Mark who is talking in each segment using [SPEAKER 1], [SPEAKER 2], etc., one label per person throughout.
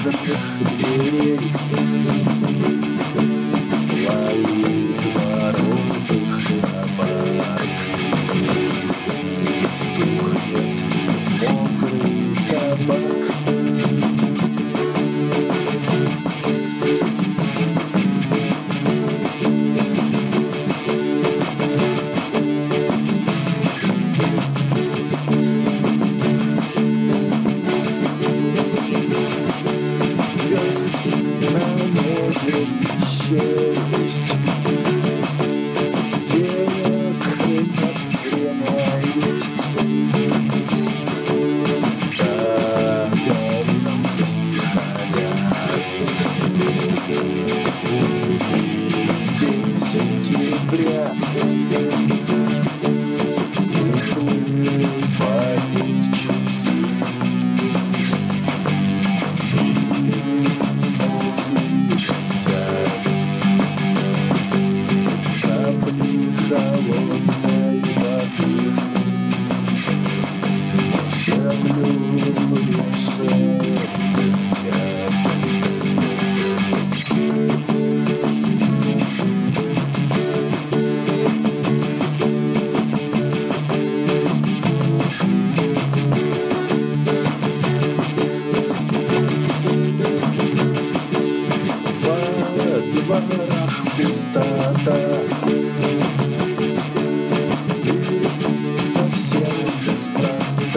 [SPEAKER 1] черных дверей, лай дворовых собак. Тухнет мокрый табак. Звезд на небе не счесть, денег нет, время есть. Да, горим втихаря, будний день сентября. Уплывают часы, холодной воды землю решетят. Во дворах пустота, совсем неспроста.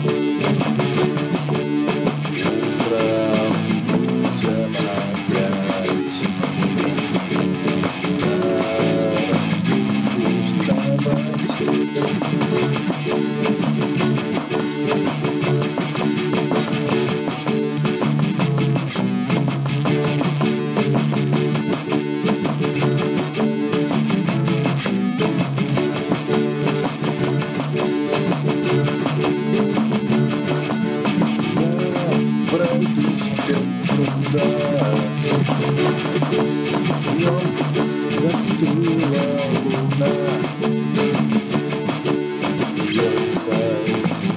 [SPEAKER 1] Утром будем опять на работу вставать. Пройдусь вдоль пруда, в нем застыла луна, льется